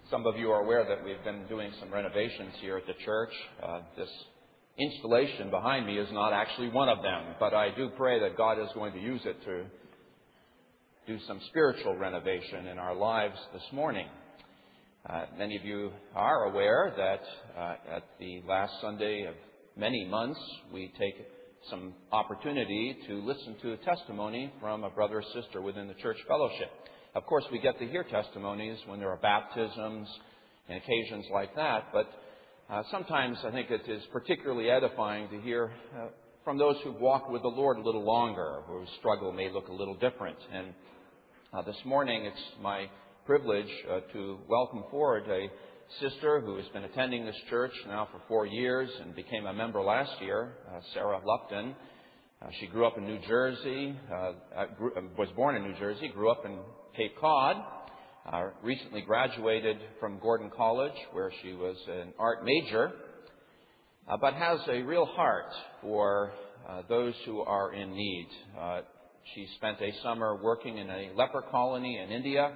Some of you are aware that we've been doing some renovations here at the church. This installation behind me is not actually one of them, but I do pray that God is going to use it to do some spiritual renovation in our lives this morning. Many of you are aware that at the last Sunday of many months, we take some opportunity to listen to a testimony from a brother or sister within the church fellowship. Of course, we get to hear testimonies when there are baptisms and occasions like that, but sometimes I think it is particularly edifying to hear from those who've walked with the Lord a little longer, whose struggle may look a little different. And this morning, it's my privilege to welcome forward a sister who has been attending this church now for 4 years and became a member last year, Sarah Lupton. She grew up in New Jersey, was born in New Jersey, grew up in Cape Cod, recently graduated from Gordon College, where she was an art major, but has a real heart for those who are in need. She spent a summer working in a leper colony in India,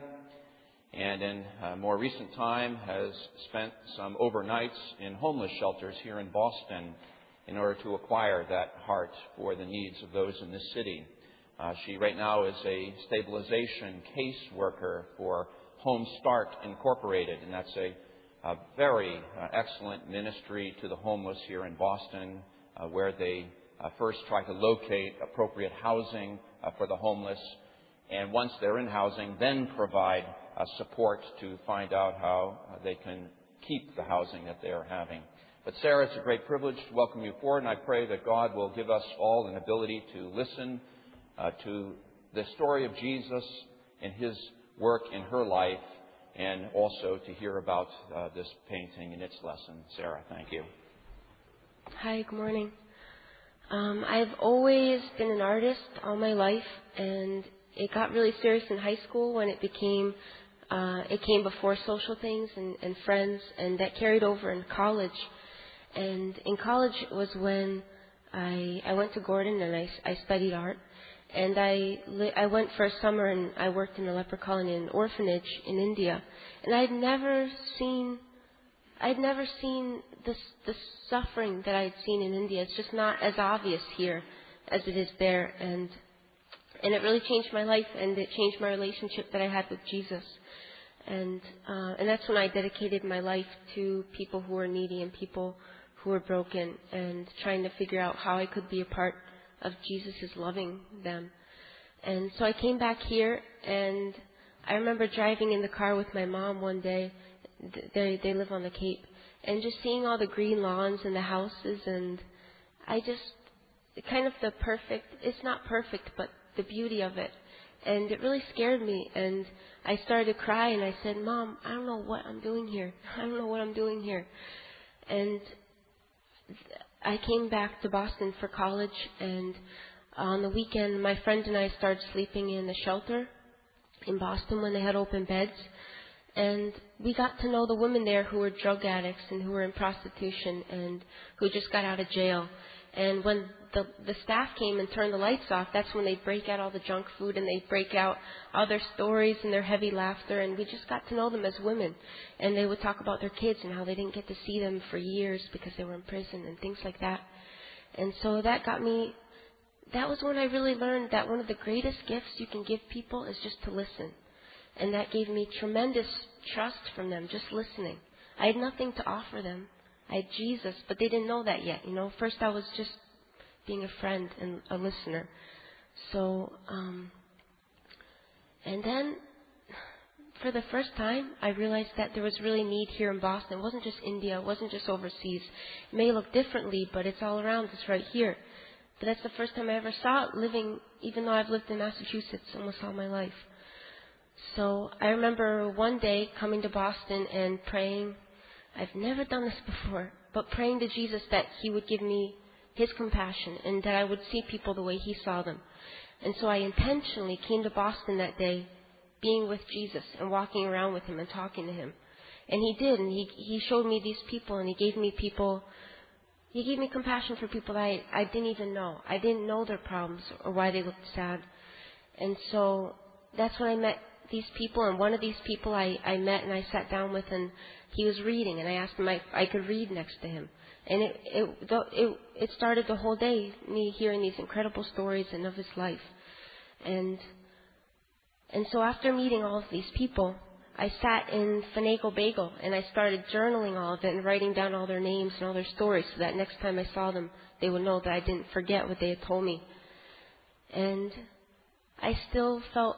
and in more recent time has spent some overnights in homeless shelters here in Boston in order to acquire that heart for the needs of those in this city. She right now is a stabilization caseworker for Home Start Incorporated, and that's a very excellent ministry to the homeless here in Boston, where they first try to locate appropriate housing for the homeless, and once they're in housing, then provide support to find out how they can keep the housing that they are having. But Sarah, it's a great privilege to welcome you forward, and I pray that God will give us all an ability to listen to the story of Jesus and His work in her life, and also to hear about this painting and its lesson. Sarah, thank you. Hi, good morning. I've always been an artist all my life, and it got really serious in high school when it came before social things and friends, and that carried over in college. And in college was when I went to Gordon and I studied art. And I went for a summer and I worked in a leper colony in an orphanage in India. And I'd never seen the suffering that I'd seen in India. It's just not as obvious here as it is there. And it really changed my life, and it changed my relationship that I had with Jesus. And that's when I dedicated my life to people who were needy and people who were broken, and trying to figure out how I could be a part of Jesus' loving them. And so I came back here, and I remember driving in the car with my mom one day. They live on the Cape, and just seeing all the green lawns and the houses, and I just kind of it's not perfect, but the beauty of it. And it really scared me, and I started to cry, and I said, "Mom, I don't know what I'm doing here. I don't know what I'm doing here." And I came back to Boston for college, and on the weekend, my friends and I started sleeping in a shelter in Boston when they had open beds. And we got to know the women there who were drug addicts and who were in prostitution and who just got out of jail. And when the staff came and turned the lights off, that's when they'd break out all the junk food and they'd break out all their stories and their heavy laughter. And we just got to know them as women. And they would talk about their kids and how they didn't get to see them for years because they were in prison and things like that. And so that was when I really learned that one of the greatest gifts you can give people is just to listen. And that gave me tremendous trust from them, just listening. I had nothing to offer them. I had Jesus, but they didn't know that yet. First I was just being a friend and a listener. So, and then for the first time, I realized that there was really need here in Boston. It wasn't just India. It wasn't just overseas. It may look differently, but it's all around us right here. But that's the first time I ever saw it living, even though I've lived in Massachusetts almost all my life. So I remember one day coming to Boston and praying. I've never done this before, but praying to Jesus that He would give me His compassion and that I would see people the way He saw them. And so I intentionally came to Boston that day, being with Jesus and walking around with Him and talking to Him. And He did, and He showed me these people, and He gave me compassion for people that I didn't even know. I didn't know their problems or why they looked sad. And so that's when I met these people, and one of these people I met and I sat down with, and he was reading, and I asked him if I could read next to him. And it started the whole day, me hearing these incredible stories and of his life. And so after meeting all of these people, I sat in Finagle Bagel and I started journaling all of it and writing down all their names and all their stories so that next time I saw them, they would know that I didn't forget what they had told me. And I still felt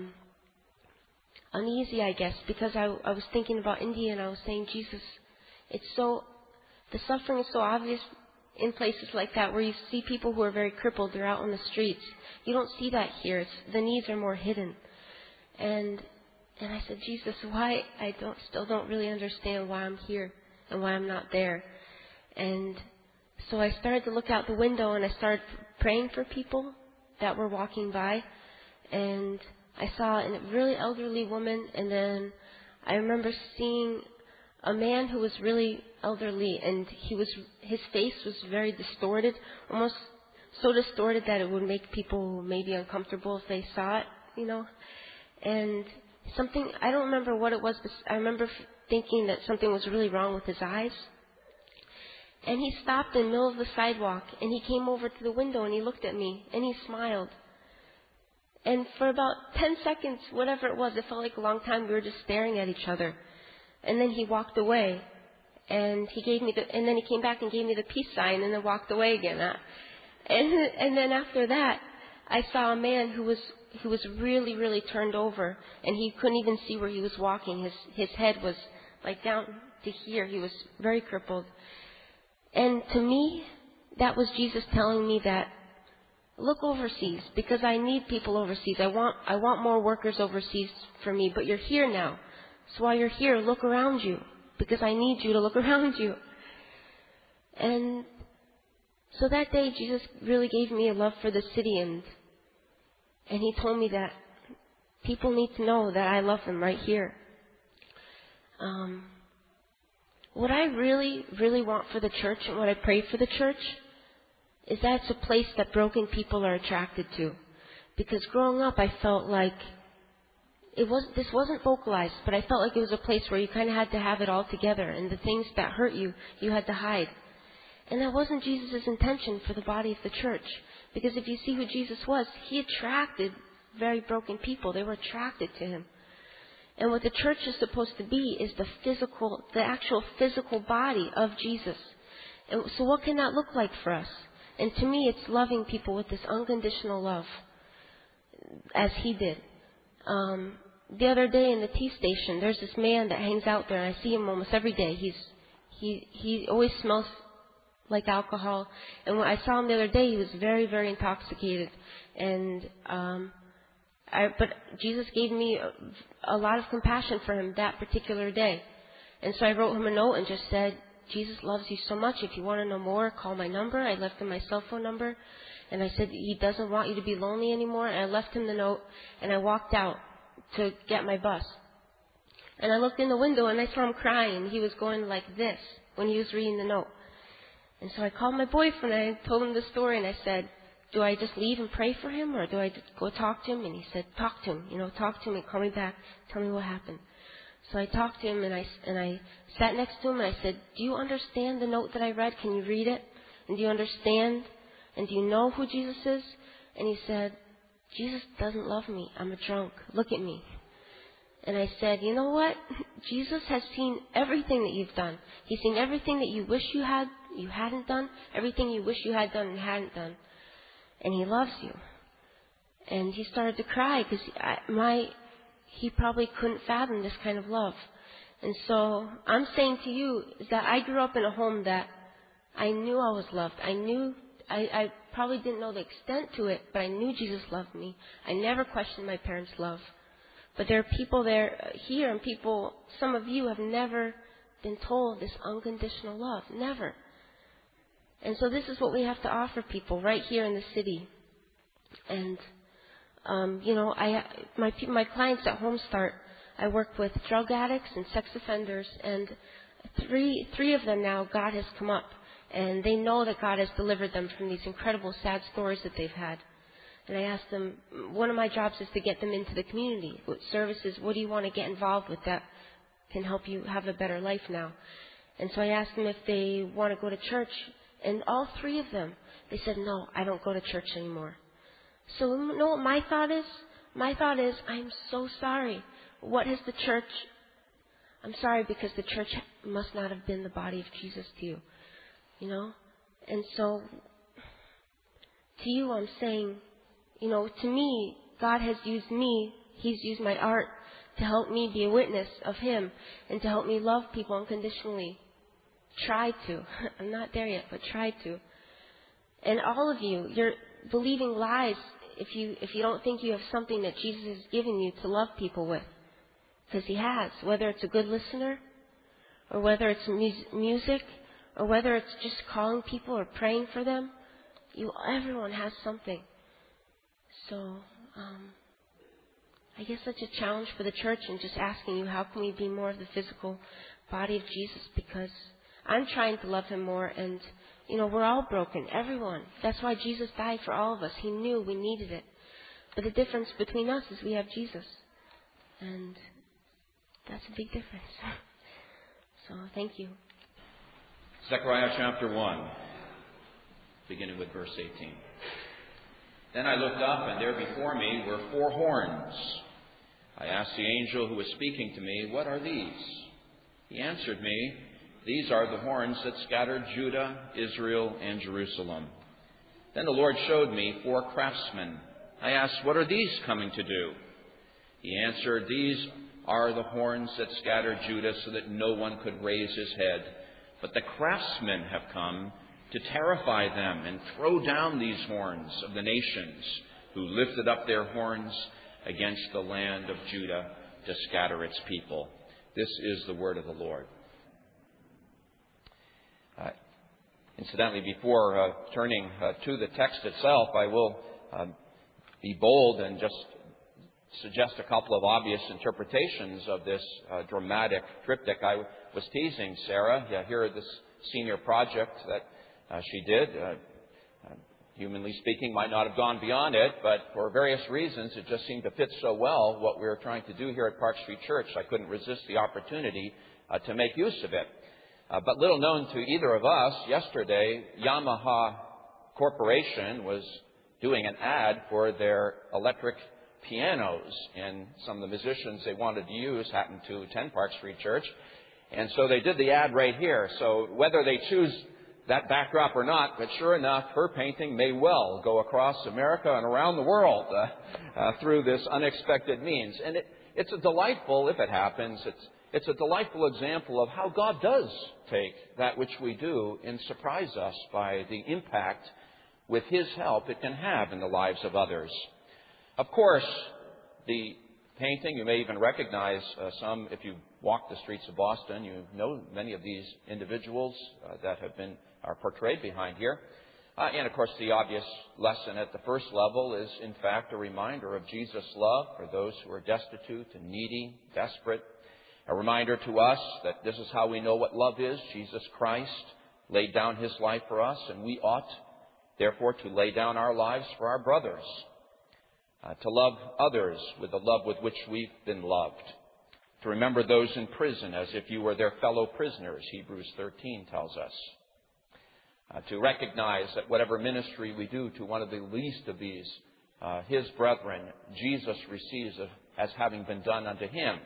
uneasy, I guess, because I was thinking about India, and I was saying, Jesus, the suffering is so obvious in places like that where you see people who are very crippled, they're out on the streets. You don't see that here. The needs are more hidden. And I said, Jesus, why still don't really understand why I'm here and why I'm not there. And so I started to look out the window and I started praying for people that were walking by. And I saw a really elderly woman, and then I remember seeing a man who was really elderly, and his face was very distorted, almost so distorted that it would make people maybe uncomfortable if they saw it, And something, I don't remember what it was, but I remember thinking that something was really wrong with his eyes. And he stopped in the middle of the sidewalk, and he came over to the window, and he looked at me, and he smiled. And for about 10 seconds, whatever it was, it felt like a long time. We were just staring at each other. And then he walked away, and and then he came back and gave me the peace sign, and then walked away again. And then after that, I saw a man who was really, really turned over, and he couldn't even see where he was walking. His head was like down to here. He was very crippled. And to me, that was Jesus telling me that, look overseas, because I need people overseas. I want more workers overseas for me, but you're here now. So while you're here, look around you, because I need you to look around you. And so that day, Jesus really gave me a love for the city, and he told me that people need to know that I love them right here. What I really, really want for the church, and what I pray for the church, is that it's a place that broken people are attracted to. Because growing up, I felt like this wasn't vocalized, but I felt like it was a place where you kind of had to have it all together, and the things that hurt you, you had to hide. And that wasn't Jesus' intention for the body of the church. Because if you see who Jesus was, he attracted very broken people. They were attracted to him. And what the church is supposed to be is the actual physical body of Jesus. And so what can that look like for us? And to me, it's loving people with this unconditional love, as he did. The other day in the T station, there's this man that hangs out there, and I see him almost every day. He always smells like alcohol. And when I saw him the other day, he was very, very intoxicated. And but Jesus gave me a lot of compassion for him that particular day. And so I wrote him a note and just said, Jesus loves you so much. If you want to know more, call my number. I left him my cell phone number. And I said, he doesn't want you to be lonely anymore. And I left him the note, and I walked out to get my bus. And I looked in the window, and I saw him crying. He was going like this when he was reading the note. And so I called my boyfriend, and I told him the story, and I said, do I just leave and pray for him, or do I just go talk to him? And he said, talk to him, talk to him and call me back, tell me what happened. So I talked to him, and I sat next to him, and I said, do you understand the note that I read? Can you read it? And do you understand? And do you know who Jesus is? And he said, Jesus doesn't love me. I'm a drunk. Look at me. And I said, you know what? Jesus has seen everything that you've done. He's seen everything that you wish you hadn't done, everything you wish you had done and hadn't done. And he loves you. And he started to cry because he probably couldn't fathom this kind of love. And so I'm saying to you is that I grew up in a home that I knew I was loved. I probably didn't know the extent to it, but I knew Jesus loved me. I never questioned my parents' love. But there are people here, and some of you have never been told this unconditional love. Never. And so this is what we have to offer people right here in the city. And, my clients at Homestart, I work with drug addicts and sex offenders, and three of them now, God has come up. And they know that God has delivered them from these incredible sad stories that they've had. And I asked them, one of my jobs is to get them into the community. What services, what do you want to get involved with that can help you have a better life now? And so I asked them if they want to go to church. And all three of them, they said, no, I don't go to church anymore. So you know what my thought is? My thought is, I'm so sorry. What has the church... I'm sorry because the church must not have been the body of Jesus to you. You know? And so, to you I'm saying, you know, to me, God has used me. He's used my art to help me be a witness of Him and to help me love people unconditionally. Try to. I'm not there yet, but try to. And all of you, you're believing lies if you don't think you have something that Jesus has given you to love people with. Because He has. Whether it's a good listener, or whether it's music, or whether it's just calling people or praying for them. Everyone has something. So, I guess that's a challenge for the church, and just asking you, how can we be more of the physical body of Jesus? Because I'm trying to love Him more, and, you know, we're all broken, everyone. That's why Jesus died for all of us. He knew we needed it. But the difference between us is we have Jesus. And that's a big difference. So, thank you. Zechariah chapter 1, beginning with verse 18. Then I looked up, and there before me were 4 horns. I asked the angel who was speaking to me, what are these? He answered me, these are the horns that scattered Judah, Israel, and Jerusalem. Then the Lord showed me 4 craftsmen. I asked, what are these coming to do? He answered, these are the horns that scattered Judah so that no one could raise his head. But the craftsmen have come to terrify them and throw down these horns of the nations who lifted up their horns against the land of Judah to scatter its people. This is the word of the Lord. Incidentally, before turning to the text itself, I will be bold and just suggest a couple of obvious interpretations of this dramatic triptych. I was teasing Sarah here at this senior project that she did. Humanly speaking, might not have gone beyond it, but for various reasons, it just seemed to fit so well what we were trying to do here at Park Street Church. I couldn't resist the opportunity to make use of it. But little known to either of us, yesterday, Yamaha Corporation was doing an ad for their electric pianos, and some of the musicians they wanted to use happened to attend Park Street Church, and so they did the ad right here. So whether they choose that backdrop or not, but sure enough, her painting may well go across America and around the world through this unexpected means. And it's a delightful, if it happens, it's a delightful example of how God does take that which we do and surprise us by the impact, with His help, it can have in the lives of others. Of course, the painting, you may even recognize some if you walk the streets of Boston. You know many of these individuals that are portrayed behind here. And of course, the obvious lesson at the first level is, in fact, a reminder of Jesus' love for those who are destitute and needy, desperate. A reminder to us that this is how we know what love is. Jesus Christ laid down His life for us, and we ought, therefore, to lay down our lives for our brothers. To love others with the love with which we've been loved. To remember those in prison as if you were their fellow prisoners, Hebrews 13 tells us. To recognize that whatever ministry we do to one of the least of these, His brethren, Jesus receives as having been done unto Him.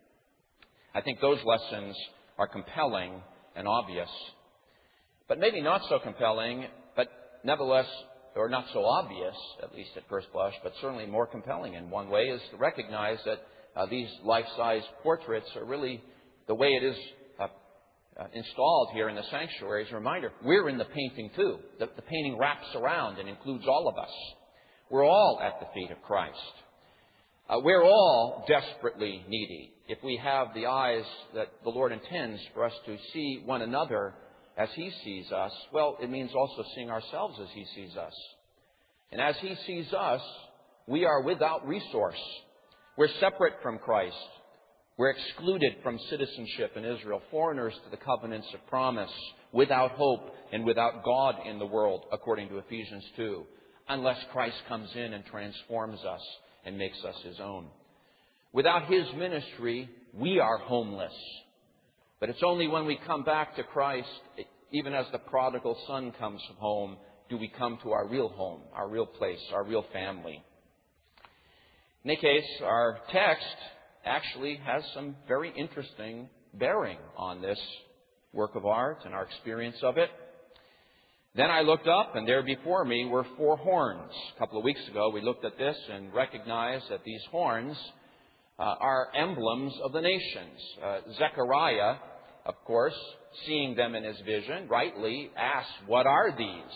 I think those lessons are compelling and obvious. But maybe not so compelling, but nevertheless, or not so obvious, at least at first blush, but certainly more compelling in one way, is to recognize that these life-size portraits are really the way it is installed here in the sanctuary as a reminder. We're in the painting too. The painting wraps around and includes all of us. We're all at the feet of Christ. We're all desperately needy. If we have the eyes that the Lord intends for us to see one another as He sees us, well, it means also seeing ourselves as He sees us. And as He sees us, we are without resource. We're separate from Christ. We're excluded from citizenship in Israel, foreigners to the covenants of promise, without hope and without God in the world, according to Ephesians 2. unless Christ comes in and transforms us and makes us His own. Without His ministry, we are homeless. But it's only when we come back to Christ, even as the prodigal son comes home, do we come to our real home, our real place, our real family. In any case, our text actually has some very interesting bearing on this work of art and our experience of it. Then I looked up, and there before me were 4 horns. A couple of weeks ago, we looked at this and recognized that these horns are emblems of the nations. Zechariah, of course, seeing them in his vision, rightly asks, "What are these?"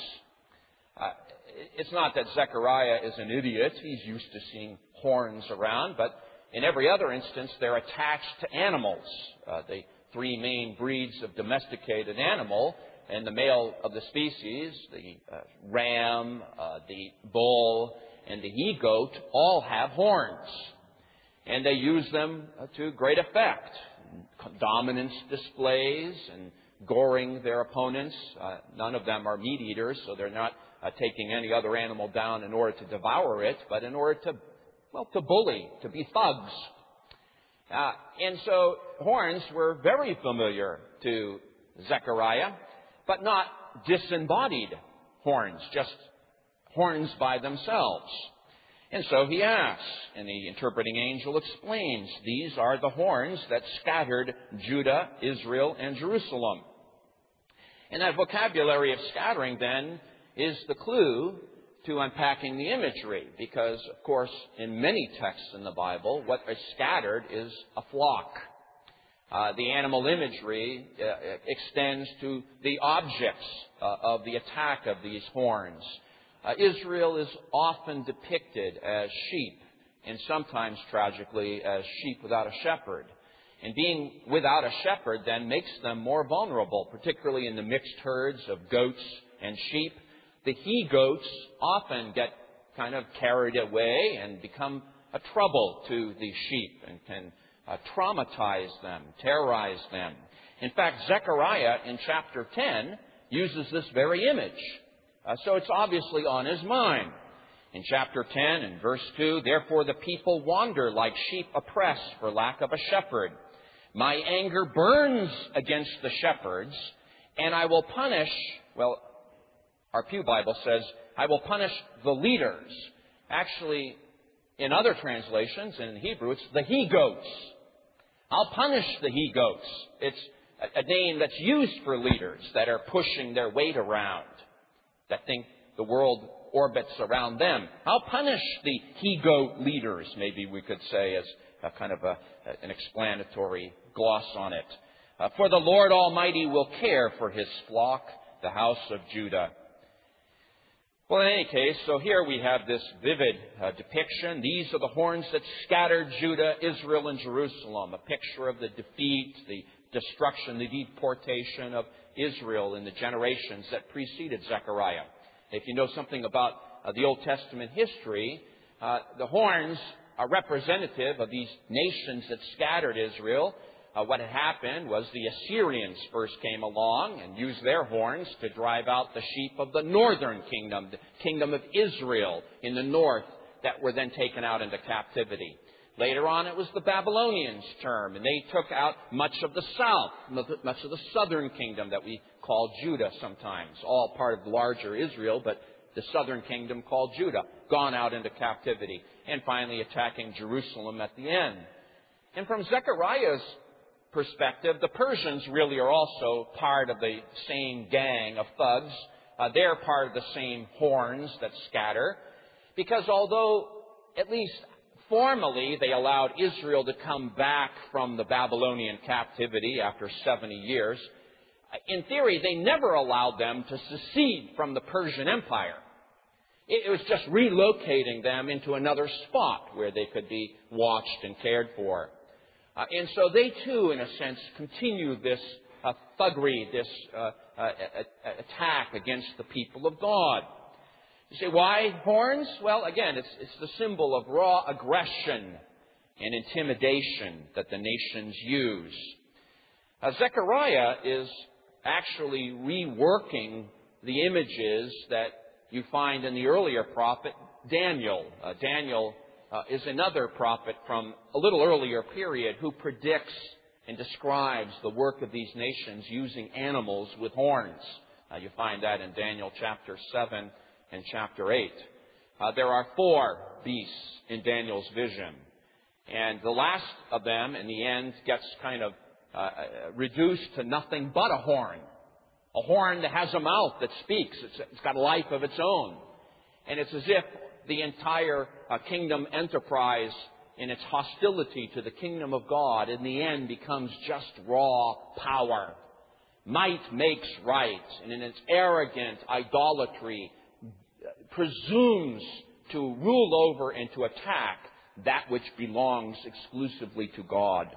It's not that Zechariah is an idiot. He's used to seeing horns around, but in every other instance, they're attached to animals. The 3 main breeds of domesticated animal, and the male of the species, the ram, the bull, and the he-goat, all have horns. And they use them to great effect. Dominance displays and goring their opponents. None of them are meat eaters, so they're not taking any other animal down in order to devour it, but in order to bully, to be thugs. And so horns were very familiar to Zechariah, but not disembodied horns, just horns by themselves. And so he asks, and the interpreting angel explains, these are the horns that scattered Judah, Israel, and Jerusalem. And that vocabulary of scattering, then, is the clue to unpacking the imagery, because, of course, in many texts in the Bible, what is scattered is a flock. The animal imagery extends to the objects of the attack of these horns. Israel is often depicted as sheep, and sometimes, tragically, as sheep without a shepherd. And being without a shepherd then makes them more vulnerable, particularly in the mixed herds of goats and sheep. The he-goats often get kind of carried away and become a trouble to the sheep and can traumatize them, terrorize them. In fact, Zechariah in chapter 10 uses this very image. So it's obviously on his mind. In chapter 10 and verse 2, "Therefore the people wander like sheep oppressed for lack of a shepherd. My anger burns against the shepherds, and I will punish," well, our Pew Bible says, "I will punish the leaders." Actually, in other translations, in Hebrew, it's the he-goats. I'll punish the he-goats. It's a name that's used for leaders that are pushing their weight around, that think the world orbits around them. I'll punish the he-goat leaders, maybe we could say, as a kind of an explanatory gloss on it. "For the Lord Almighty will care for His flock, the house of Judah." Well, in any case, so here we have this vivid depiction. These are the horns that scattered Judah, Israel, and Jerusalem. A picture of the defeat, the destruction, the deportation of Israel in the generations that preceded Zechariah. If you know something about the Old Testament history, the horns are representative of these nations that scattered Israel. What had happened was the Assyrians first came along and used their horns to drive out the sheep of the northern kingdom, the kingdom of Israel in the north, that were then taken out into captivity. Later on, it was the Babylonians' turn, and they took out much of the south, much of the southern kingdom that we call Judah sometimes, all part of larger Israel, but the southern kingdom called Judah, gone out into captivity, and finally attacking Jerusalem at the end. And from Zechariah's perspective, the Persians really are also part of the same gang of thugs. They're part of the same horns that scatter, because although at least formally they allowed Israel to come back from the Babylonian captivity after 70 years, in theory they never allowed them to secede from the Persian Empire. It was just relocating them into another spot where they could be watched and cared for. And so they, too, in a sense, continue this thuggery, this attack against the people of God. You say, why horns? Well, again, it's the symbol of raw aggression and intimidation that the nations use. Zechariah is actually reworking the images that you find in the earlier prophet Daniel. Daniel is another prophet from a little earlier period who predicts and describes the work of these nations using animals with horns. You find that in Daniel chapter 7 and chapter 8. There are 4 beasts in Daniel's vision. And the last of them, in the end, gets kind of reduced to nothing but a horn. A horn that has a mouth that speaks. It's got a life of its own. And it's as if the entire kingdom enterprise in its hostility to the kingdom of God in the end becomes just raw power. Might makes right, and in its arrogant idolatry presumes to rule over and to attack that which belongs exclusively to God.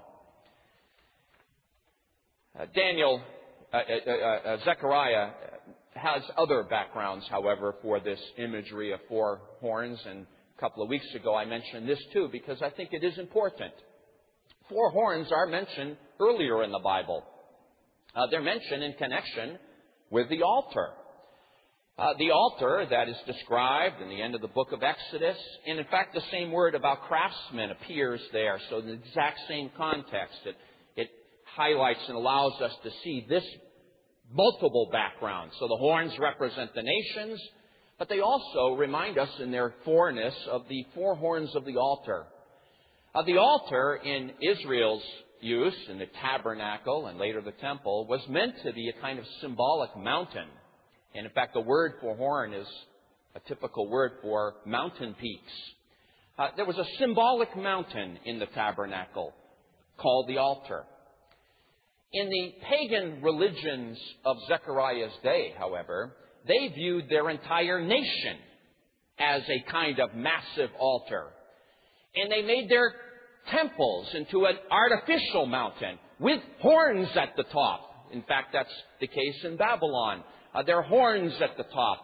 Zechariah has other backgrounds, however, for this imagery of 4 horns, and a couple of weeks ago I mentioned this too because I think it is important. 4 horns are mentioned earlier in the Bible. They're mentioned in connection with the altar. The altar that is described in the end of the book of Exodus, and in fact the same word about craftsmen appears there, so in the exact same context. It highlights and allows us to see this multiple background. So the horns represent the nations, but they also remind us in their 4-ness of the 4 horns of the altar. The altar in Israel's use, in the tabernacle and later the temple, was meant to be a kind of symbolic mountain. And in fact, the word for horn is a typical word for mountain peaks. There was a symbolic mountain in the tabernacle called the altar. In the pagan religions of Zechariah's day, however, they viewed their entire nation as a kind of massive altar. And they made their temples into an artificial mountain with horns at the top. In fact, that's the case in Babylon. There are horns at the top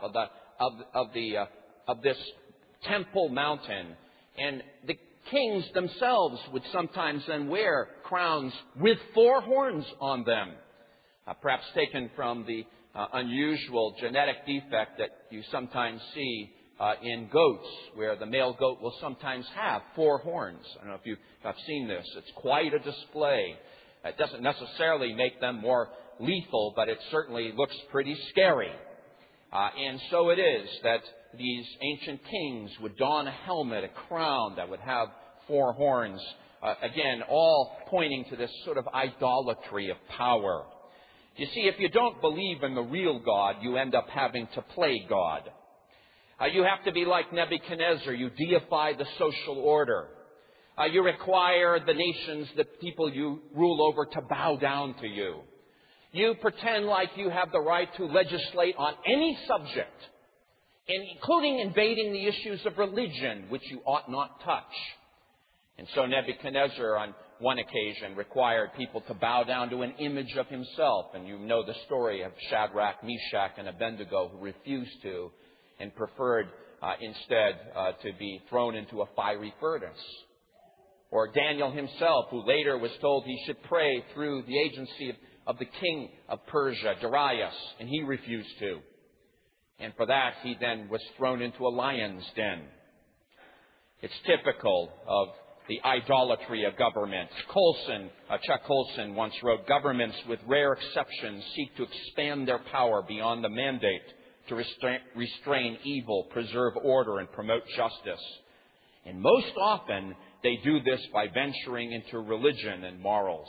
of this temple mountain, and the kings themselves would sometimes then wear crowns with 4 horns on them, perhaps taken from the unusual genetic defect that you sometimes see in goats, where the male goat will sometimes have 4 horns. I don't know if you have seen this. It's quite a display. It doesn't necessarily make them more lethal, but it certainly looks pretty scary. And so it is that these ancient kings would don a helmet, a crown that would have 4 horns, again, all pointing to this sort of idolatry of power. You see, if you don't believe in the real God, you end up having to play God. You have to be like Nebuchadnezzar. You deify the social order. You require the nations, the people you rule over, to bow down to you. You pretend like you have the right to legislate on any subject, including invading the issues of religion, which you ought not touch. And so Nebuchadnezzar, on one occasion, required people to bow down to an image of himself. And you know the story of Shadrach, Meshach, and Abednego, who refused to and preferred instead to be thrown into a fiery furnace. Or Daniel himself, who later was told he should pray through the agency of the king of Persia, Darius, and he refused to. And for that, he then was thrown into a lion's den. It's typical of the idolatry of government. Chuck Colson once wrote, "Governments, with rare exceptions, seek to expand their power beyond the mandate to restrain evil, preserve order, and promote justice. And most often, they do this by venturing into religion and morals."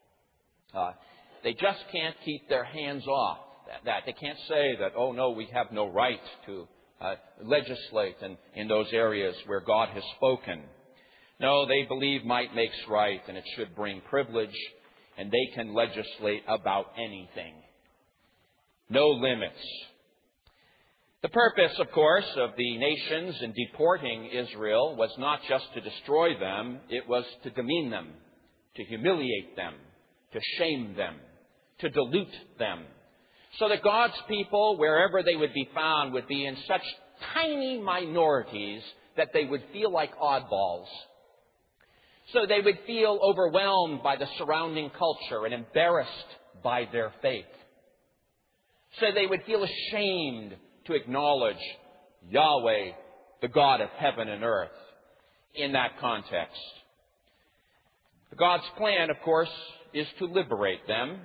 They just can't keep their hands off that. They can't say that, oh no, we have no right to legislate in those areas where God has spoken. No, they believe might makes right, and it should bring privilege, and they can legislate about anything. No limits. The purpose, of course, of the nations in deporting Israel was not just to destroy them, it was to demean them, to humiliate them, to shame them, to dilute them, so that God's people, wherever they would be found, would be in such tiny minorities that they would feel like oddballs. So they would feel overwhelmed by the surrounding culture and embarrassed by their faith. So they would feel ashamed to acknowledge Yahweh, the God of heaven and earth, in that context. God's plan, of course, is to liberate them.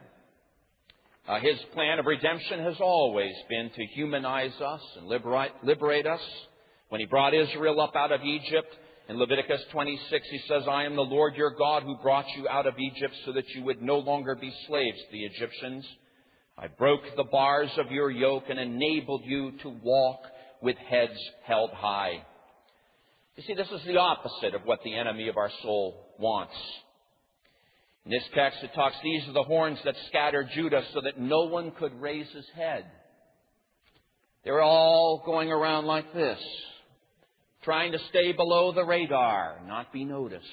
His plan of redemption has always been to humanize us and liberate us. When He brought Israel up out of Egypt, in Leviticus 26, He says, I am the Lord your God who brought you out of Egypt so that you would no longer be slaves to the Egyptians. I broke the bars of your yoke and enabled you to walk with heads held high. You see, this is the opposite of what the enemy of our soul wants. In this text, it talks, these are the horns that scattered Judah so that no one could raise his head. They were all going around like this, trying to stay below the radar, not be noticed,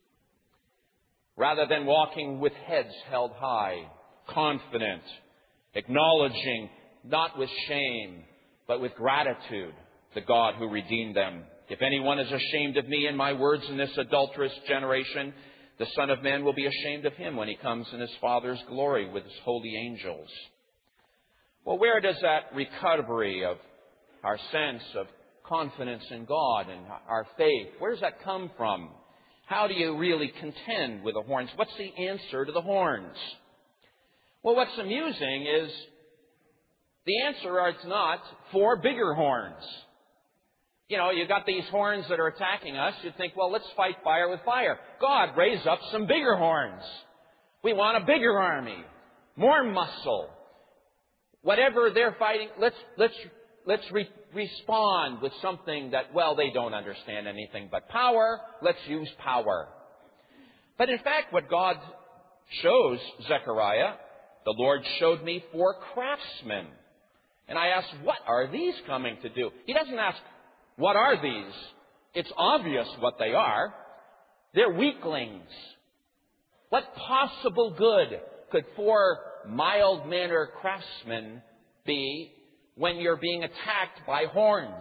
rather than walking with heads held high, confident, acknowledging, not with shame, but with gratitude, the God who redeemed them. If anyone is ashamed of me and my words in this adulterous generation, the Son of Man will be ashamed of him when He comes in His Father's glory with His holy angels. Well, where does that recovery of our sense of confidence in God and our faith, where does that come from? How do you really contend with the horns? What's the answer to the horns? Well, what's amusing is the answer is not 4 bigger horns. You know, you've got these horns that are attacking us. You think, well, let's fight fire with fire. God, raise up some bigger horns. We want a bigger army, more muscle. Whatever they're fighting, let's respond with something that, well, they don't understand anything but power. Let's use power. But in fact, what God shows Zechariah, the Lord showed me 4 craftsmen. And I asked, what are these coming to do? He doesn't ask, what are these? It's obvious what they are. They're weaklings. What possible good could 4 mild-mannered craftsmen be when you're being attacked by horns?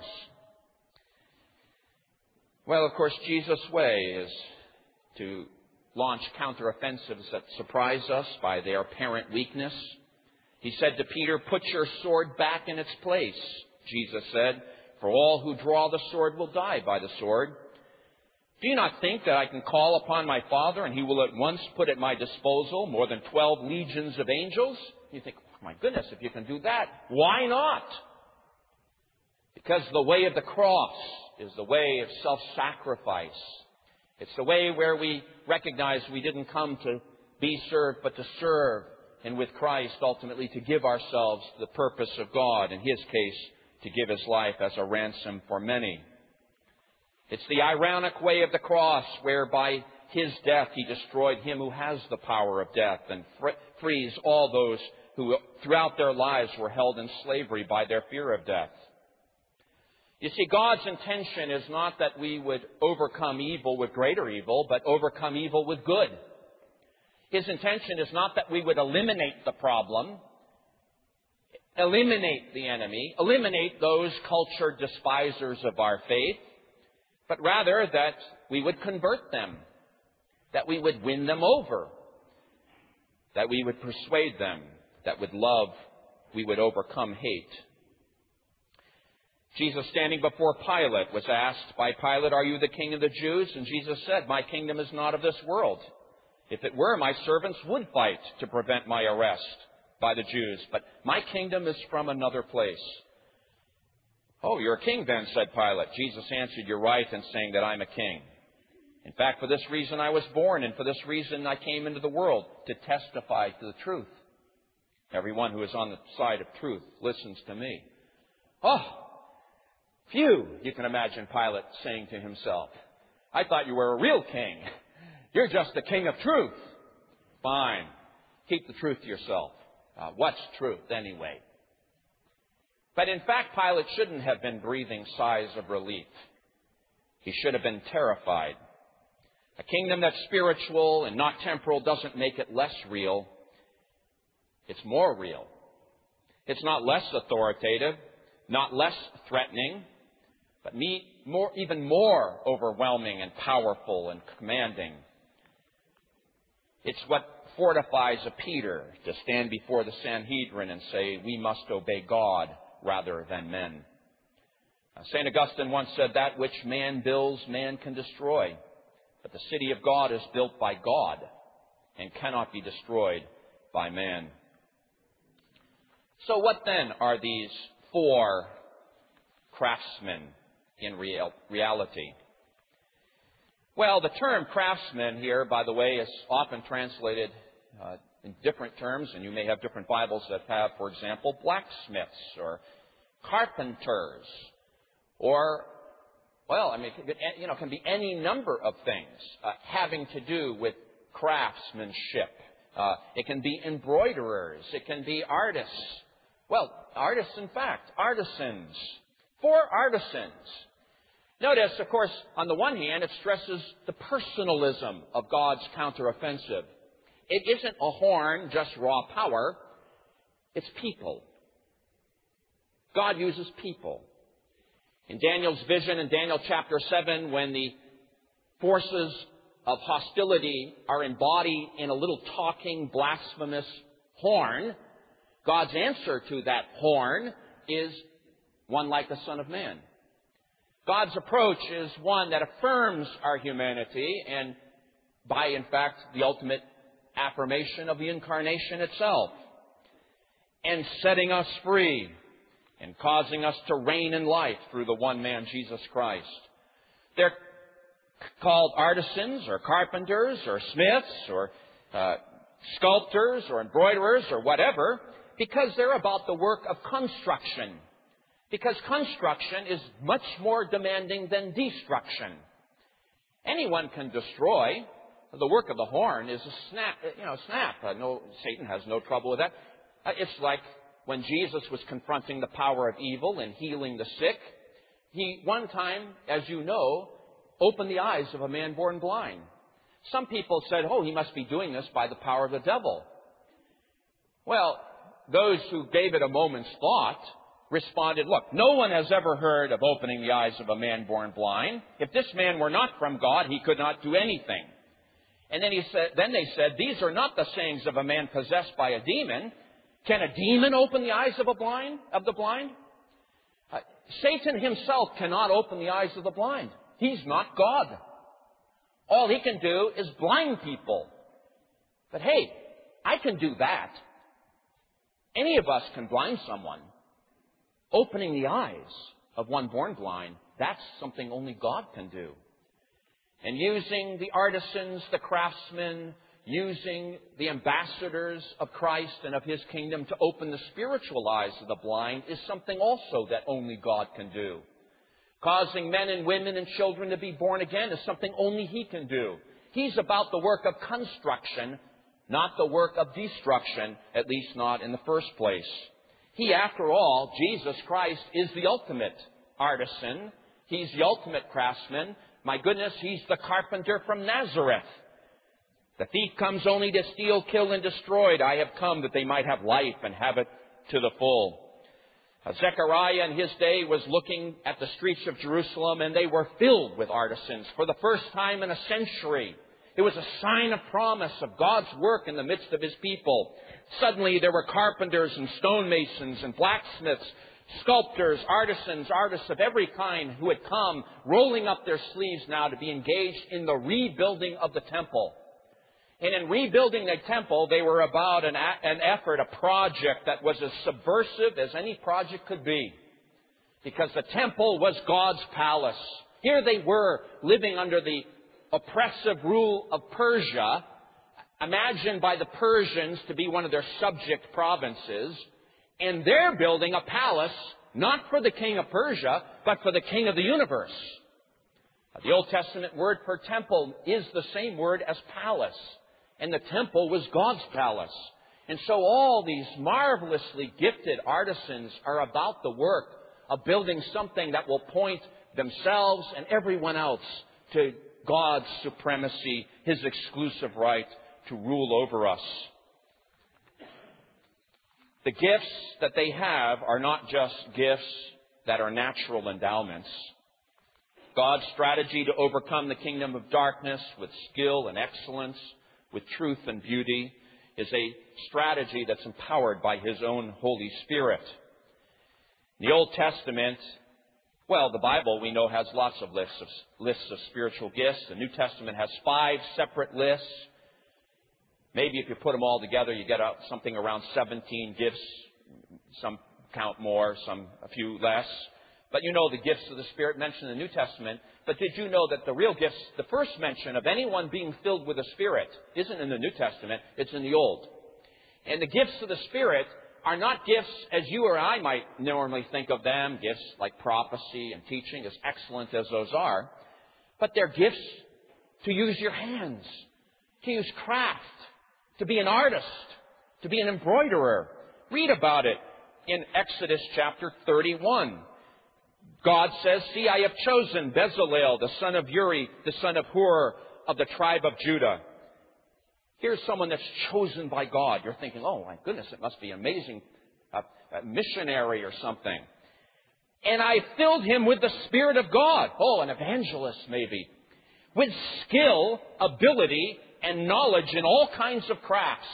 Well, of course, Jesus' way is to launch counteroffensives that surprise us by their apparent weakness. He said to Peter, put your sword back in its place, Jesus said. For all who draw the sword will die by the sword. Do you not think that I can call upon my Father and He will at once put at my disposal more than 12 legions of angels? You think, oh, my goodness, if you can do that, why not? Because the way of the cross is the way of self-sacrifice. It's the way where we recognize we didn't come to be served, but to serve. And with Christ, ultimately, to give ourselves to the purpose of God, in His case, to give His life as a ransom for many. It's the ironic way of the cross, where by His death He destroyed him who has the power of death and frees all those who throughout their lives were held in slavery by their fear of death. You see, God's intention is not that we would overcome evil with greater evil, but overcome evil with good. His intention is not that we would eliminate the problem, eliminate the enemy, eliminate those culture despisers of our faith, but rather that we would convert them, that we would win them over, that we would persuade them, that with love we would overcome hate. Jesus, standing before Pilate, was asked by Pilate, are you the king of the Jews? And Jesus said, my kingdom is not of this world. If it were, my servants would fight to prevent my arrest by the Jews, but my kingdom is from another place. Oh, you're a king then, said Pilate. Jesus answered, you're right in saying that I'm a king. In fact, for this reason I was born, and for this reason I came into the world, to testify to the truth. Everyone who is on the side of truth listens to me. Oh, phew, you can imagine Pilate saying to himself, I thought you were a real king. You're just the king of truth. Fine. Keep the truth to yourself. What's truth anyway? But in fact, Pilate shouldn't have been breathing sighs of relief. He should have been terrified. A kingdom that's spiritual and not temporal doesn't make it less real. It's more real. It's not less authoritative, not less threatening, but even more overwhelming and powerful and commanding. It's what fortifies a Peter to stand before the Sanhedrin and say, we must obey God rather than men. St. Augustine once said, "That which man builds, man can destroy. But the city of God is built by God and cannot be destroyed by man." So what then are these four craftsmen in reality? Well, the term craftsman here, by the way, is often translated in different terms, and you may have different Bibles that have, for example, blacksmiths or carpenters, or, well, I mean, it can be any number of things having to do with craftsmanship. It can be embroiderers. It can be artists. Well, artists, in fact, artisans. Four artisans. Notice, of course, on the one hand, it stresses the personalism of God's counteroffensive. It isn't a horn, just raw power. It's people. God uses people. In Daniel's vision in Daniel chapter 7, when the forces of hostility are embodied in a little talking, blasphemous horn, God's answer to that horn is one like the Son of Man. God's approach is one that affirms our humanity and by, in fact, the ultimate affirmation of the incarnation itself, and setting us free and causing us to reign in life through the one man, Jesus Christ. They're called artisans or carpenters or smiths or sculptors or embroiderers or whatever because they're about the work of construction. Because construction is much more demanding than destruction. Anyone can destroy. The work of the horn is a snap. Satan has no trouble with that. It's like when Jesus was confronting the power of evil and healing the sick. He, one time, as you know, opened the eyes of a man born blind. Some people said, he must be doing this by the power of the devil. Well, those who gave it a moment's thought responded, look, no one has ever heard of opening the eyes of a man born blind. If this man were not from God, he could not do anything. And then they said, these are not the sayings of a man possessed by a demon. Can a demon open the eyes of the blind? Satan himself cannot open the eyes of the blind. He's not God. All he can do is blind people. But hey, I can do that. Any of us can blind someone. Opening the eyes of one born blind, that's something only God can do. And using the artisans, the craftsmen, using the ambassadors of Christ and of His kingdom to open the spiritual eyes of the blind is something also that only God can do. Causing men and women and children to be born again is something only He can do. He's about the work of construction, not the work of destruction, at least not in the first place. He, after all, Jesus Christ, is the ultimate artisan. He's the ultimate craftsman. My goodness, He's the carpenter from Nazareth. The thief comes only to steal, kill, and destroy. I have come that they might have life and have it to the full. Zechariah in his day was looking at the streets of Jerusalem, and they were filled with artisans for the first time in a century. It was a sign of promise of God's work in the midst of His people. Suddenly there were carpenters and stonemasons and blacksmiths, sculptors, artisans, artists of every kind who had come rolling up their sleeves now to be engaged in the rebuilding of the temple. And in rebuilding the temple, they were about an effort, a project that was as subversive as any project could be. Because the temple was God's palace. Here they were living under the oppressive rule of Persia, imagined by the Persians to be one of their subject provinces, and they're building a palace not for the king of Persia, but for the king of the universe. The Old Testament word for temple is the same word as palace, and the temple was God's palace. And so all these marvelously gifted artisans are about the work of building something that will point themselves and everyone else to God's supremacy, His exclusive right to rule over us. The gifts that they have are not just gifts that are natural endowments. God's strategy to overcome the kingdom of darkness with skill and excellence, with truth and beauty, is a strategy that's empowered by His own Holy Spirit. The Old Testament, well, the Bible, we know, has lots of lists of spiritual gifts. The New Testament has 5 separate lists. Maybe if you put them all together, you get out something around 17 gifts. Some count more, a few less. But you know the gifts of the Spirit mentioned in the New Testament. But did you know that the real gifts, the first mention of anyone being filled with the Spirit, isn't in the New Testament, it's in the Old. And the gifts of the Spirit are not gifts as you or I might normally think of them, gifts like prophecy and teaching, as excellent as those are. But they're gifts to use your hands, to use craft, to be an artist, to be an embroiderer. Read about it in Exodus chapter 31. God says, "See, I have chosen Bezalel, the son of Uri, the son of Hur, of the tribe of Judah." Here's someone that's chosen by God. You're thinking, oh, my goodness, it must be amazing, a missionary or something. "And I filled him with the Spirit of God." Oh, an evangelist maybe. "With skill, ability, and knowledge in all kinds of crafts,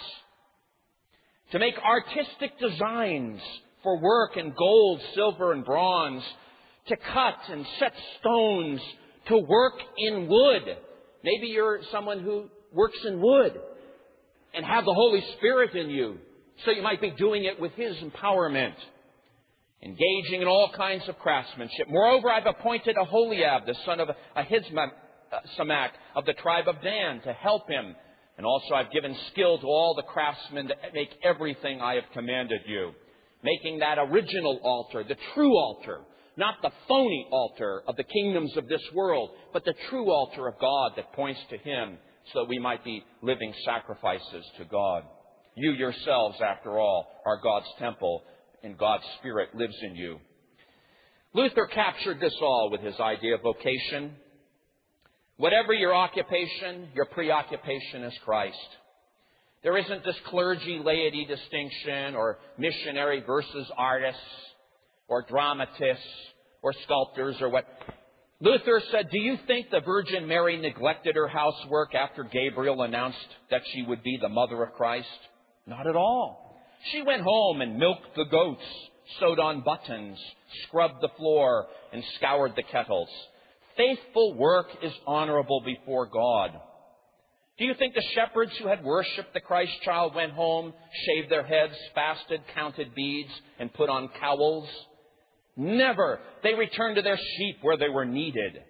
to make artistic designs for work in gold, silver, and bronze, to cut and set stones, to work in wood." Maybe you're someone who works in wood and have the Holy Spirit in you, so you might be doing it with His empowerment. "Engaging in all kinds of craftsmanship. Moreover, I've appointed Aholiab, the son of Ahisamach, of the tribe of Dan, to help him. And also I've given skill to all the craftsmen to make everything I have commanded you." Making that original altar, the true altar, not the phony altar of the kingdoms of this world, but the true altar of God that points to Him, so that we might be living sacrifices to God. You yourselves, after all, are God's temple, and God's Spirit lives in you. Luther captured this all with his idea of vocation. Whatever your occupation, your preoccupation is Christ. There isn't this clergy-laity distinction, or missionary versus artists, or dramatists, or sculptors, or what. Luther said, "Do you think the Virgin Mary neglected her housework after Gabriel announced that she would be the mother of Christ? Not at all. She went home and milked the goats, sewed on buttons, scrubbed the floor, and scoured the kettles. Faithful work is honorable before God. Do you think the shepherds who had worshipped the Christ child went home, shaved their heads, fasted, counted beads, and put on cowls? Never. They returned to their sheep where they were needed.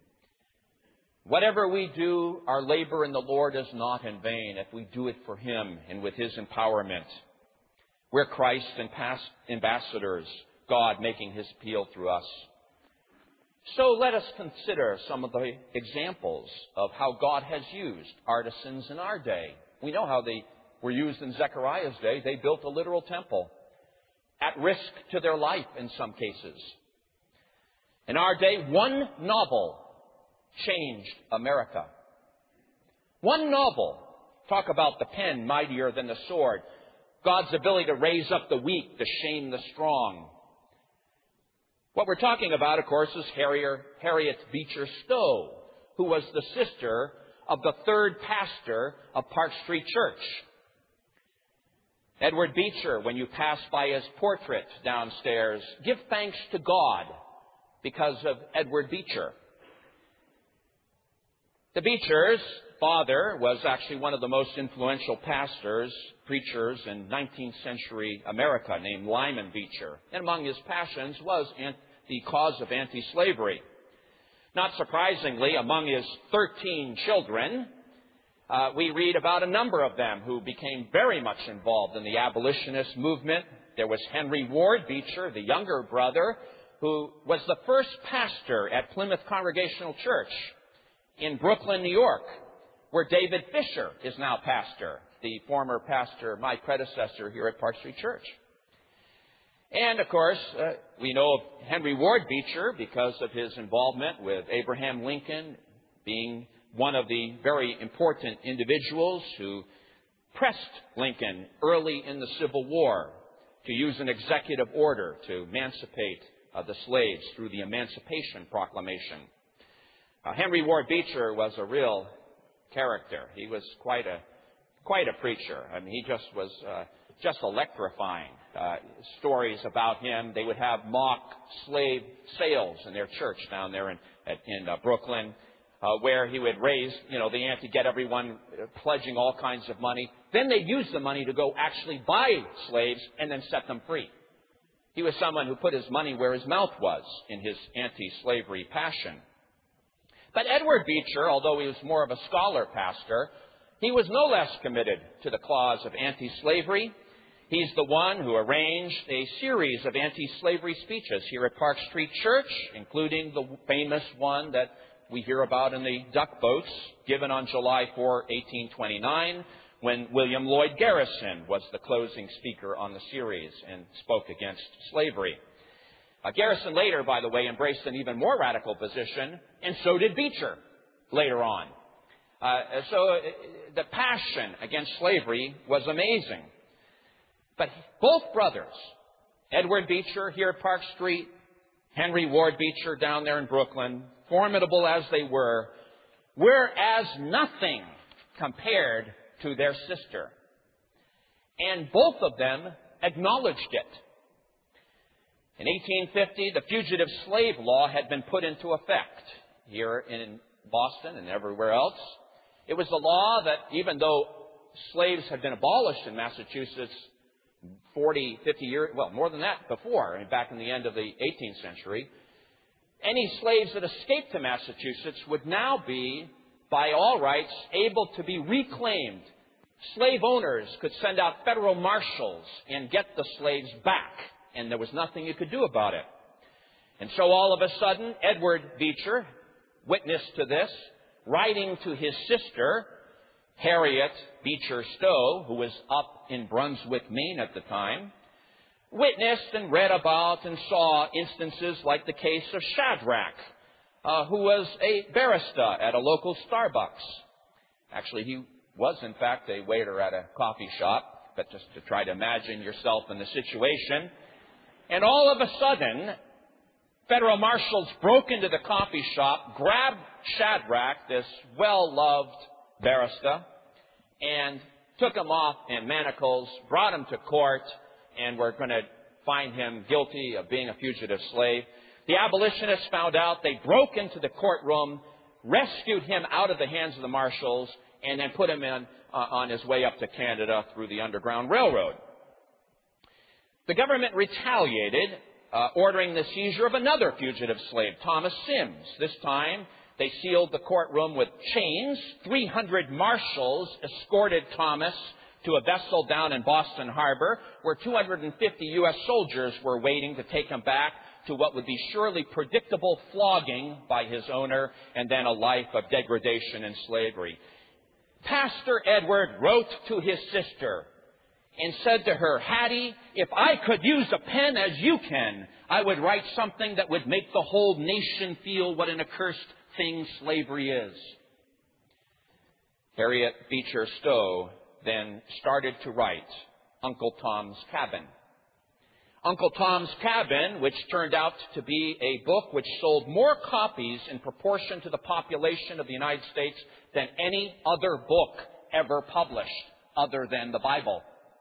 Whatever we do, our labor in the Lord is not in vain if we do it for Him and with His empowerment. We're Christ's ambassadors, God making His appeal through us. So let us consider some of the examples of how God has used artisans in our day. We know how they were used in Zechariah's day. They built a literal temple, at risk to their life in some cases. In our day, one novel changed America. One novel. Talk about the pen mightier than the sword. God's ability to raise up the weak, to shame the strong. What we're talking about, of course, is Harriet Beecher Stowe, who was the sister of the third pastor of Park Street Church. Edward Beecher, when you pass by his portrait downstairs, give thanks to God because of Edward Beecher. The Beechers' father was actually one of the most influential preachers in 19th century America, named Lyman Beecher. And among his passions was the cause of anti-slavery. Not surprisingly, among his 13 children, we read about a number of them who became very much involved in the abolitionist movement. There was Henry Ward Beecher, the younger brother, who was the first pastor at Plymouth Congregational Church in Brooklyn, New York, where David Fisher is now pastor, the former pastor, my predecessor here at Park Street Church. And, of course, we know of Henry Ward Beecher because of his involvement with Abraham Lincoln, being one of the very important individuals who pressed Lincoln early in the Civil War to use an executive order to emancipate the slaves through the Emancipation Proclamation. Henry Ward Beecher was a real character. He was quite quite a preacher. I mean, he just was just electrifying. Stories about him. They would have mock slave sales in their church down there in Brooklyn, where he would raise, the ante, get everyone pledging all kinds of money. Then they'd use the money to go actually buy slaves and then set them free. He was someone who put his money where his mouth was in his anti-slavery passion. But Edward Beecher, although he was more of a scholar pastor, he was no less committed to the cause of anti-slavery. He's the one who arranged a series of anti-slavery speeches here at Park Street Church, including the famous one that we hear about in the duck boats, given on July 4, 1829, when William Lloyd Garrison was the closing speaker on the series and spoke against slavery. Garrison later, by the way, embraced an even more radical position, and so did Beecher later on. So the passion against slavery was amazing. But both brothers, Edward Beecher here at Park Street, Henry Ward Beecher down there in Brooklyn, formidable as they were as nothing compared to their sister. And both of them acknowledged it. In 1850, the Fugitive Slave Law had been put into effect here in Boston and everywhere else. It was a law that, even though slaves had been abolished in Massachusetts 40, 50 years, well, more than that before, back in the end of the 18th century, any slaves that escaped to Massachusetts would now be, by all rights, able to be reclaimed. Slave owners could send out federal marshals and get the slaves back, and there was nothing you could do about it. And so all of a sudden, Edward Beecher, witness to this, writing to his sister, Harriet Beecher Stowe, who was up in Brunswick, Maine at the time, witnessed and read about and saw instances like the case of Shadrach, who was a barista at a local Starbucks. Actually, he was, in fact, a waiter at a coffee shop, but just to try to imagine yourself in the situation. And all of a sudden, federal marshals broke into the coffee shop, grabbed Shadrach, this well-loved barista, and took him off in manacles, brought him to court, and were going to find him guilty of being a fugitive slave. The abolitionists found out. They broke into the courtroom, rescued him out of the hands of the marshals, and then put him on his way up to Canada through the Underground Railroad. The government retaliated, ordering the seizure of another fugitive slave, Thomas Sims. This time, they sealed the courtroom with chains. 300 marshals escorted Thomas to a vessel down in Boston Harbor, where 250 U.S. soldiers were waiting to take him back to what would be surely predictable flogging by his owner and then a life of degradation and slavery. Pastor Edward wrote to his sister and said to her, "Hattie, if I could use a pen as you can, I would write something that would make the whole nation feel what an accursed thing slavery is." Harriet Beecher Stowe then started to write Uncle Tom's Cabin. Uncle Tom's Cabin, which turned out to be a book which sold more copies in proportion to the population of the United States than any other book ever published other than the Bible.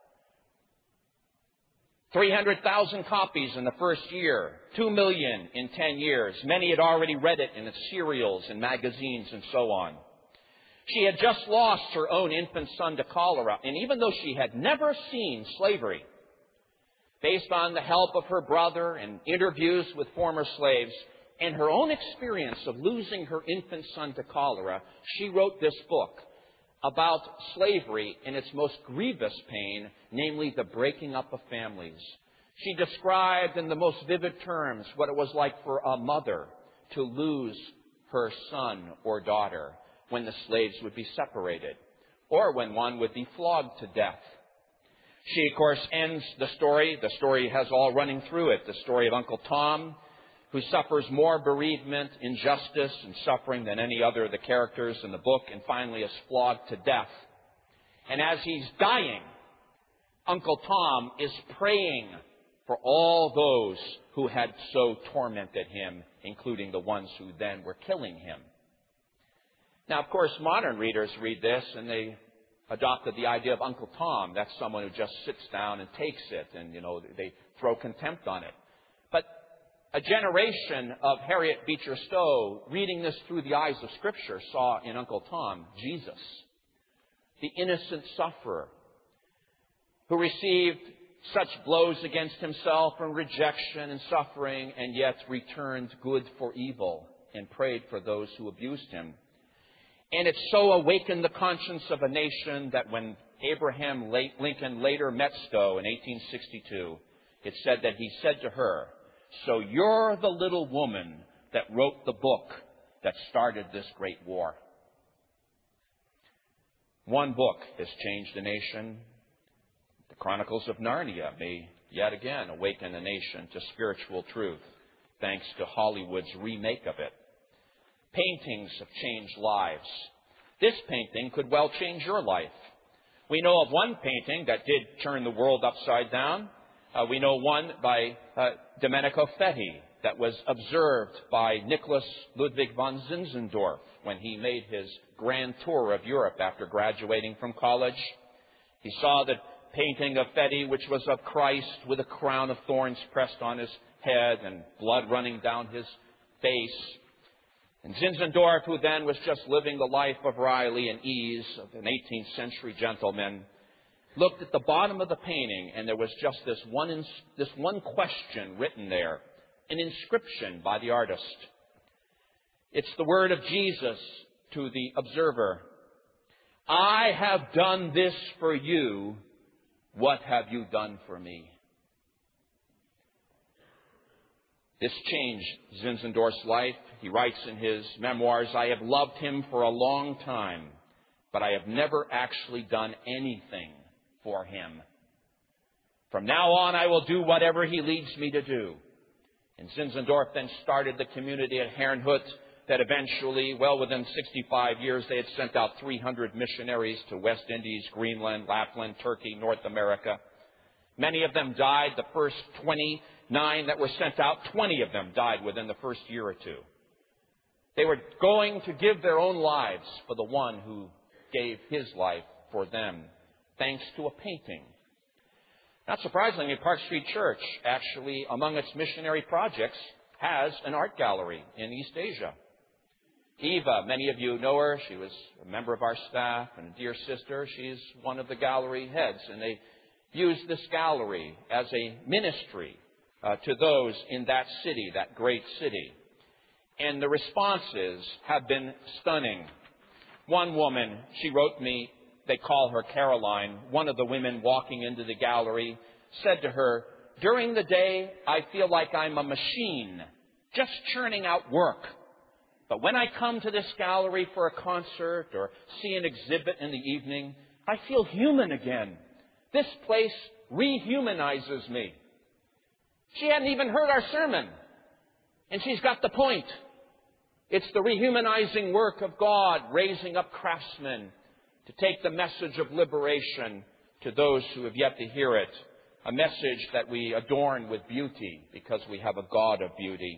300,000 copies in the first year, 2 million in 10 years. Many had already read it in its serials and magazines and so on. She had just lost her own infant son to cholera, and even though she had never seen slavery, based on the help of her brother and interviews with former slaves and her own experience of losing her infant son to cholera, she wrote this book about slavery in its most grievous pain, namely the breaking up of families. She described in the most vivid terms what it was like for a mother to lose her son or daughter when the slaves would be separated, or when one would be flogged to death. She, of course, ends the story. The story has all running through it. The story of Uncle Tom, who suffers more bereavement, injustice, and suffering than any other of the characters in the book, and finally is flogged to death. And as he's dying, Uncle Tom is praying for all those who had so tormented him, including the ones who then were killing him. Now, of course, modern readers read this and they adopted the idea of Uncle Tom. That's someone who just sits down and takes it, and, they throw contempt on it. But a generation of Harriet Beecher Stowe, reading this through the eyes of Scripture, saw in Uncle Tom Jesus, the innocent sufferer, who received such blows against himself and rejection and suffering, and yet returned good for evil and prayed for those who abused him. And it so awakened the conscience of a nation that when Abraham Lincoln later met Stowe in 1862, it said that he said to her, "So you're the little woman that wrote the book that started this great war." One book has changed a nation. The Chronicles of Narnia may yet again awaken a nation to spiritual truth, thanks to Hollywood's remake of it. Paintings have changed lives. This painting could well change your life. We know of one painting that did turn the world upside down. We know one by Domenico Fetti that was observed by Nicholas Ludwig von Zinzendorf when he made his grand tour of Europe after graduating from college. He saw the painting of Fetti, which was of Christ with a crown of thorns pressed on his head and blood running down his face. And Zinzendorf, who then was just living the life of Riley and ease of an 18th century gentleman, looked at the bottom of the painting, and there was just this one question written there, an inscription by the artist. It's the word of Jesus to the observer. "I have done this for you. What have you done for me?" This changed Zinzendorf's life. He writes in his memoirs, "I have loved him for a long time, but I have never actually done anything for him. From now on, I will do whatever he leads me to do." And Zinzendorf then started the community at Herrnhut that eventually, well within 65 years, they had sent out 300 missionaries to West Indies, Greenland, Lapland, Turkey, North America. Many of them died. The first 29 that were sent out, 20 of them died within the first year or two. They were going to give their own lives for the one who gave his life for them, thanks to a painting. Not surprisingly, Park Street Church, actually, among its missionary projects, has an art gallery in East Asia. Eva, many of you know her. She was a member of our staff and a dear sister. She's one of the gallery heads, and they use this gallery as a ministry to those in that city, that great city. And the responses have been stunning. One woman, she wrote me, they call her Caroline, one of the women walking into the gallery, said to her, "During the day, I feel like I'm a machine, just churning out work. But when I come to this gallery for a concert or see an exhibit in the evening, I feel human again. This place rehumanizes me." She hadn't even heard our sermon, and she's got the point. It's the rehumanizing work of God, raising up craftsmen to take the message of liberation to those who have yet to hear it, a message that we adorn with beauty because we have a God of beauty.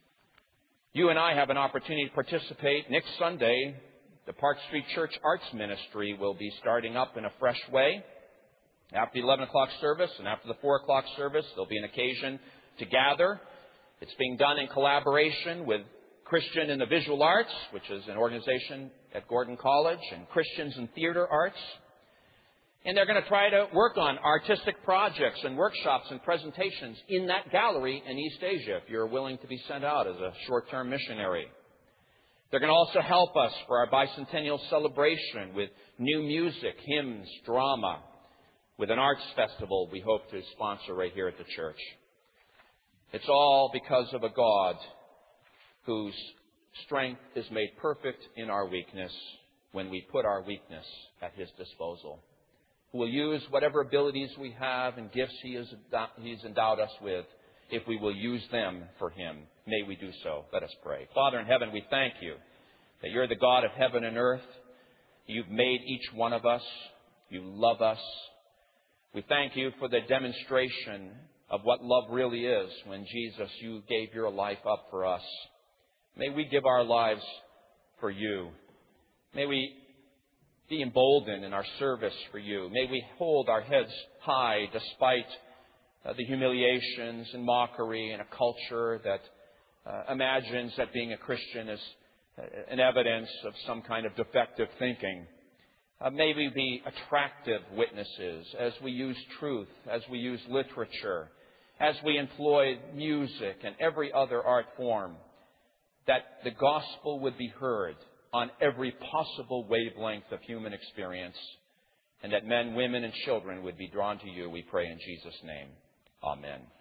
You and I have an opportunity to participate. Next Sunday, the Park Street Church Arts Ministry will be starting up in a fresh way. After the 11 o'clock service and after the 4 o'clock service, there'll be an occasion to gather. It's being done in collaboration with Christian in the Visual Arts, which is an organization at Gordon College, and Christians in Theater Arts. And they're going to try to work on artistic projects and workshops and presentations in that gallery in East Asia, if you're willing to be sent out as a short-term missionary. They're going to also help us for our bicentennial celebration with new music, hymns, drama, with an arts festival we hope to sponsor right here at the church. It's all because of a God whose strength is made perfect in our weakness when we put our weakness at His disposal, who will use whatever abilities we have and gifts He's endowed us with, if we will use them for Him. May we do so. Let us pray. Father in heaven, we thank You that You're the God of heaven and earth. You've made each one of us. You love us. We thank You for the demonstration of what love really is when, Jesus, You gave Your life up for us. May we give our lives for You. May we be emboldened in our service for you. May we hold our heads high despite the humiliations and mockery in a culture that imagines that being a Christian is an evidence of some kind of defective thinking. May we be attractive witnesses as we use truth, as we use literature, as we employ music and every other art form, that the gospel would be heard on every possible wavelength of human experience, and that men, women, and children would be drawn to you, we pray in Jesus' name. Amen.